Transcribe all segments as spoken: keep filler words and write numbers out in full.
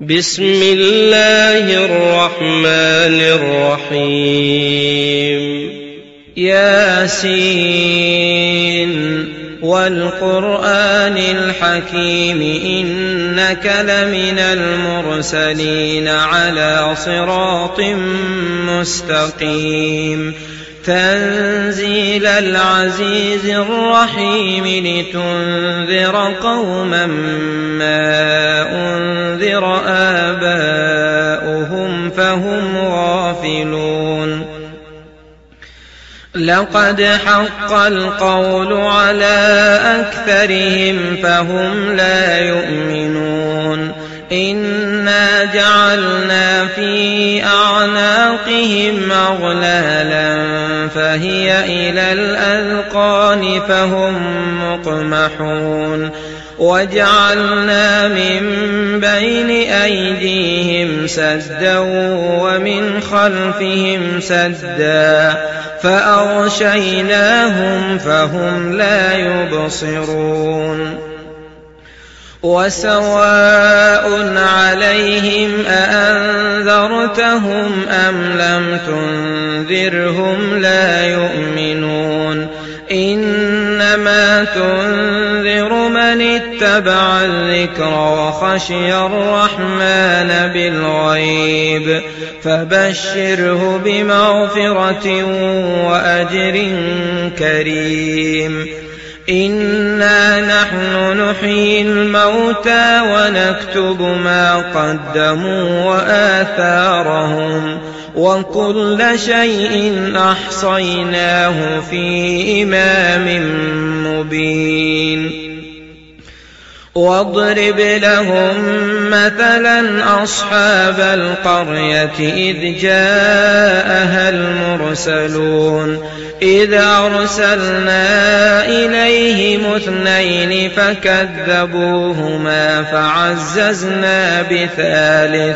بسم الله الرحمن الرحيم ياسين والقرآن الحكيم إنك لمن المرسلين على صراط مستقيم تنزيل العزيز الرحيم لتنذر قوما ما أنذر آباؤهم فهم غافلون لقد حق القول على أكثرهم فهم لا يؤمنون إنا جعلنا في أعناقهم أغلالا فهي إلى الأذقان فهم مقمحون وجعلنا من بين أيديهم سدا ومن خلفهم سدا فأغشيناهم فهم لا يبصرون وسواء عليهم أأنذرتهم أم لم تنذرهم لا يؤمنون إنما تنذر من اتبع الذكر وخشي الرحمن بالغيب فبشره بمغفرة وأجر كريم إنا نحن نحيي الموتى ونكتب ما قدموا وآثارهم وكل شيء أحصيناه في إمام مبين واضرب لهم مثلا أصحاب القرية إذ جاءها المرسلون إذ أرسلنا إليهم اثنين فكذبوهما فعززنا بثالث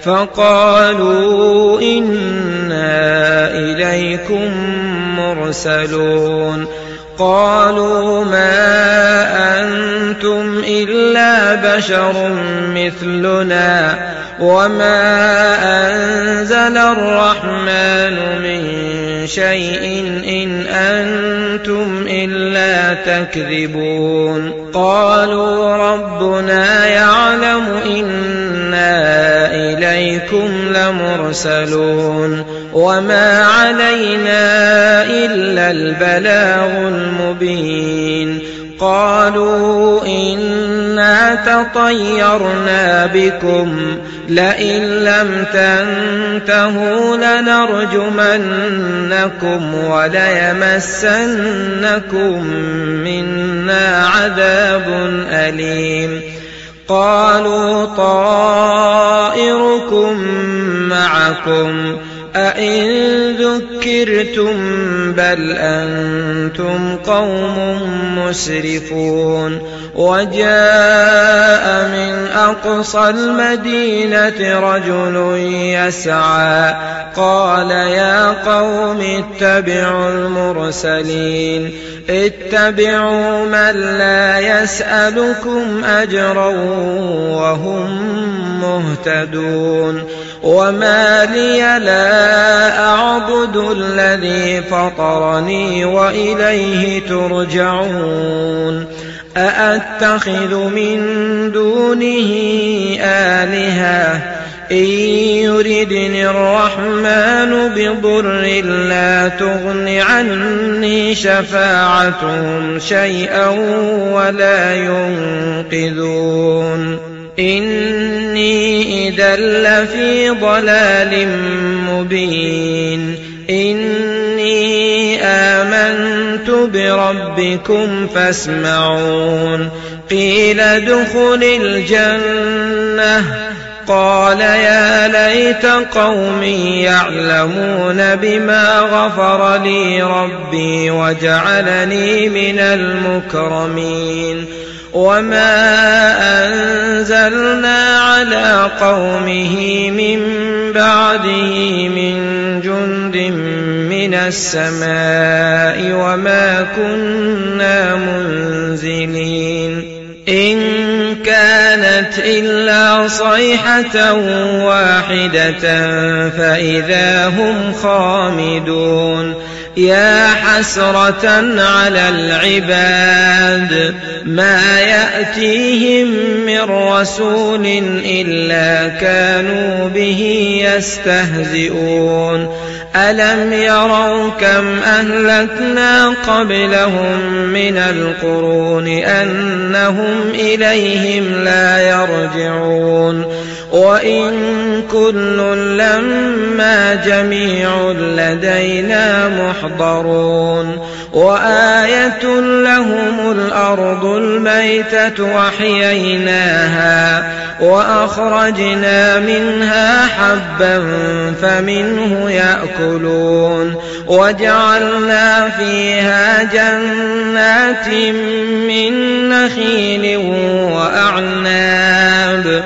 فقالوا إنا إليكم مرسلون قالوا ما أنتم إلا بشر مثلنا وما أنزل الرحمن من شيء إن أنتم إلا تكذبون قالوا ربنا يعلم إنا إليكم لمرسلون وما علينا إلا البلاغ المبين قالوا إنا تطيرنا بكم لئن لم تنتهوا لنرجمنكم وليمسنكم منا عذاب أليم قالوا طائركم معكم أئن ذكرتم بل أنتم قوم مسرفون وجاء من أقصى المدينة رجل يسعى قال يا قوم اتبعوا المرسلين اتبعوا من لا يسألكم أجرا وهم مهتدون وما لي لا أعبد الذي فطرني وإليه ترجعون أأتخذ من دونه آلهة إن يردني الرحمن بضر لا تغن عني شفاعتهم شيئا ولا ينقذون إني إذا لفي ضلال مبين إني آمنت بربكم فاسمعون قيل ادخل الجنة قال يا ليت قومي يعلمون بما غفر لي ربي وجعلني من المكرمين وما أنزلنا على قومه من بعده من جند من السماء وما كنا منزلين إن كانت كانت إلا صيحة واحدة فإذا هم خامدون يا حسرة على العباد ما يأتيهم من رسول إلا كانوا به يستهزئون ألم يروا كم أهلكنا قبلهم من القرون أنهم إليهم لا يرجعون وإن كل لما جميع لدينا محضرون وآية لهم الأرض الميتة وأحييناها وأخرجنا منها حبا فمنه يأكلون وجعلنا فيها جنات من نخيل وأعناب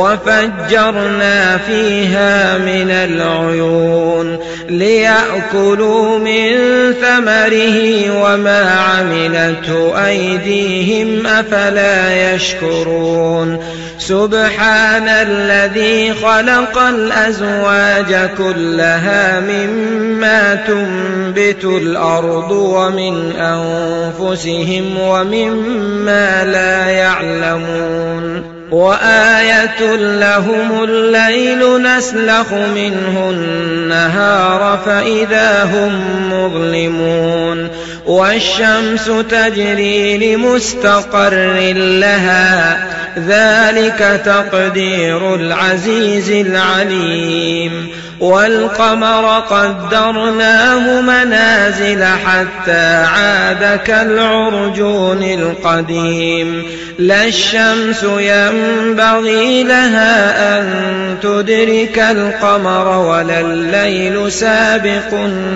وفجرنا فيها من العيون ليأكلوا من ثمره وما عملته أيديهم أفلا يشكرون سبحان الذي خلق الأزواج كلها مما تنبت الأرض ومن أنفسهم ومما لا يعلمون وآية لهم الليل نسلخ منه النهار فإذا هم مظلمون والشمس تجري لمستقر لها ذلك تقدير العزيز العليم والقمر قدرناه منازل حتى عاد كالعرجون القديم لا الشمس ينبغي لها أن تدرك القمر ولا الليل سابق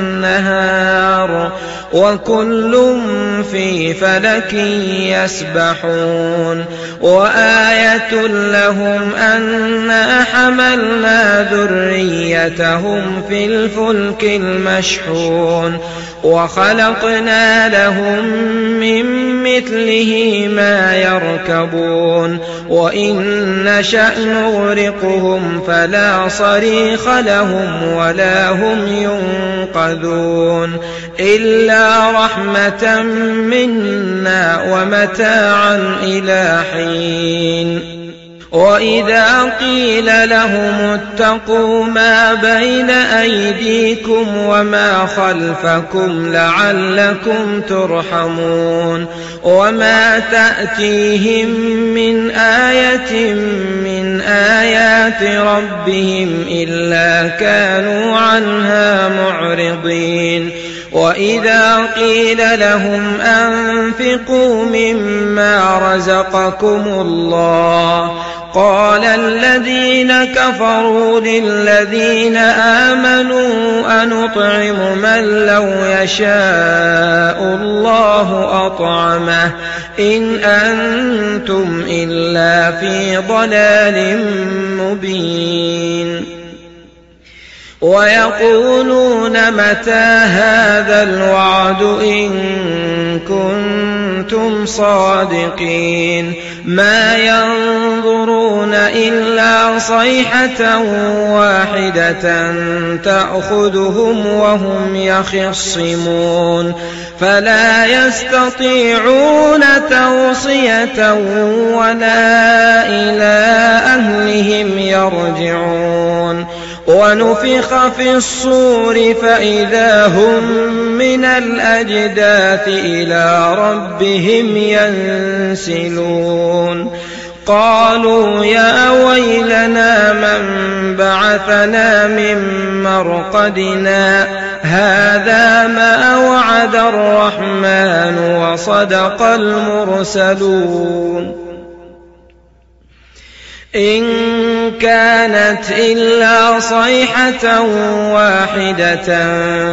النهار وكل في فلك يسبحون وآية لهم أنا حملنا ذريتهم في الفلك المشحون وخلقنا لهم من مثله ما يركبون وإن نشأ نغرقهم فلا صريخ لهم ولا هم ينقذون إلا رحمة منا ومتاعا إلى حين وإذا قيل لهم اتقوا ما بين أيديكم وما خلفكم لعلكم ترحمون وما تأتيهم من آية من آيات ربهم إلا كانوا عنها معرضين وإذا قيل لهم أنفقوا مما رزقكم الله قال الذين كفروا للذين آمنوا أنطعم من لو يشاء الله أطعمه إن أنتم إلا في ضلال مبين ويقولون متى هذا الوعد إن كنتم صادقين ما ينظرون إلا صيحة واحدة تأخذهم وهم يخصمون فلا يستطيعون توصية ولا إلى أهلهم يرجعون ونفخ في الصور فإذا هم من الأجداث إلى ربهم ينسلون قالوا يا ويلنا من بعثنا من مرقدنا هذا ما وعد الرحمن وصدق المرسلون إن كانت إلا صيحة واحدة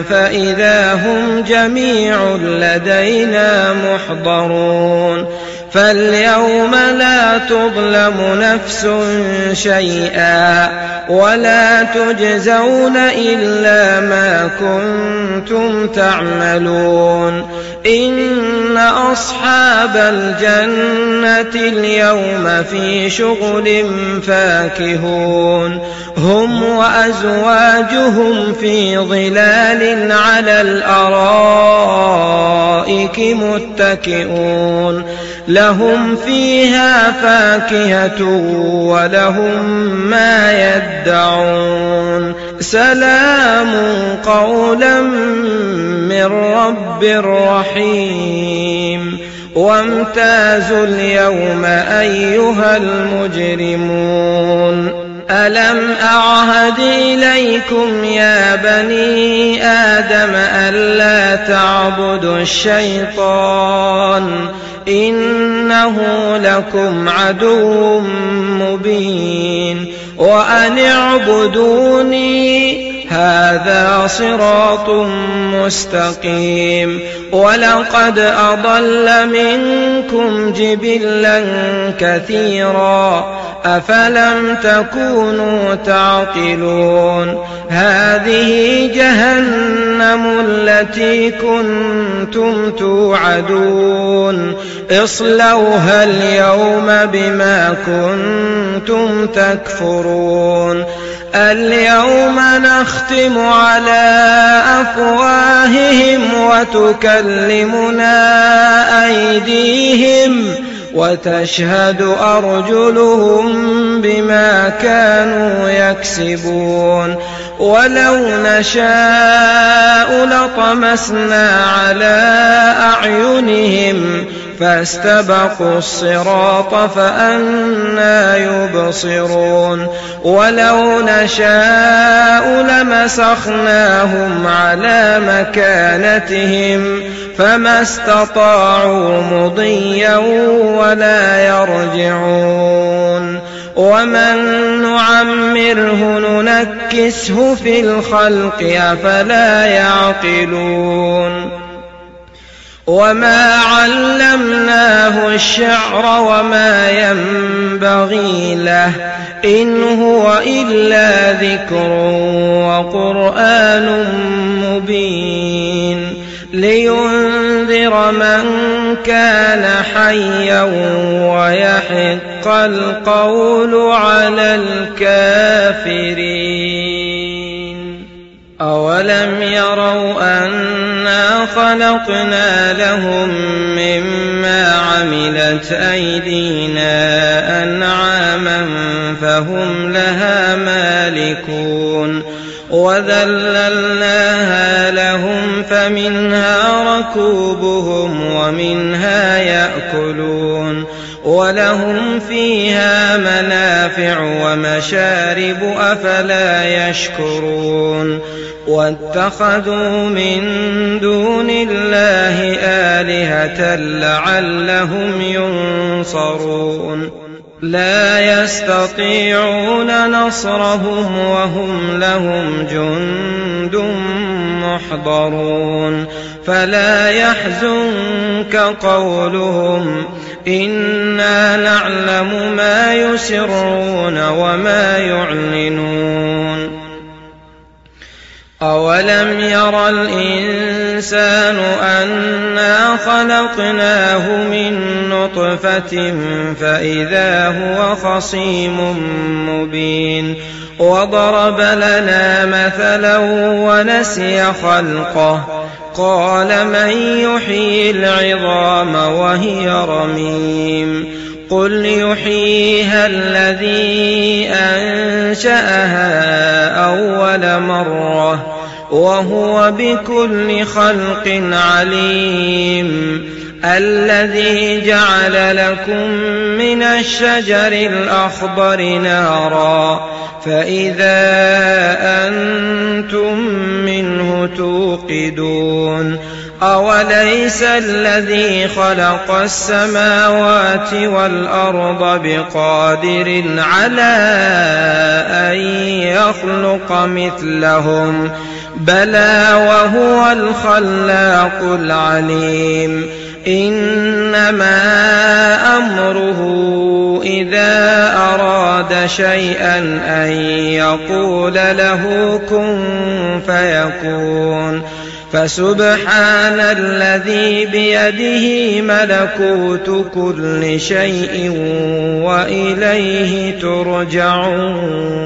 فإذا هم جميع لدينا محضرون فاليوم لا تظلم نفس شيئا ولا تجزون إلا ما كنتم تعملون إن أصحاب الجنة اليوم في شغل فاكهون هم وأزواجهم في ظلال على الأرائك متكئون لهم فيها فاكهة ولهم ما يدعون سلام قولا من رب رحيم وامتازوا اليوم أيها المجرمون ألم أعهد إليكم يا بني آدم ألا تعبدوا الشيطان إنه لكم عدو مبين وأن اعبدوني هذا صراط مستقيم ولقد أضل منكم جبلا كثيرا أفلم تكونوا تعقلون هذه جهنم التي كنتم توعدون اصلوها اليوم بما كنتم تكفرون اليوم نختم على أفواههم وتكلمنا أيديهم وتشهد أرجلهم بما كانوا يكسبون ولو نشاء لطمسنا على أعينهم فاستبقوا الصراط فأنى يبصرون ولو نشاء لمسخناهم على مكانتهم فما استطاعوا مضيا ولا يرجعون ومن نعمره ننكسه في الخلق أفلا يعقلون وما علمناه الشعر وما ينبغي له إن هو إلا ذكر وقرآن مبين لينذر من كان حيا ويحق القول على الكافرين أولم يروا أنا خلقنا لهم مما عملت أيدينا أنعاما فهم لها مالكون وذللناها لهم فمنها ركوبهم ومنها يأكلون ولهم فيها منافع ومشارب أفلا يشكرون واتخذوا من دون الله آلهة لعلهم ينصرون لا يستطيعون نصرهم وهم لهم جند محضرون فلا يحزنك قولهم إنا نعلم ما يسرون وما يعلنون أولم ير الإنسان أنا خلقناه من نطفة فإذا هو خصيم مبين وضرب لنا مثلا ونسي خلقه قال من يحيي العظام وهي رميم قل يحييها الذي أنشأها أول مرة وهو بكل خلق عليم الذي جعل لكم من الشجر الأخضر نارا فإذا أنتم منه توقدون أوليس الذي خلق السماوات والأرض بقادر على أن يخلق مثلهم بلى وهو الخلاق العليم إنما أمره إذا أراد شيئا أن يقول له كن فيكون فسبحان الذي بيده ملكوت كل شيء وإليه ترجعون.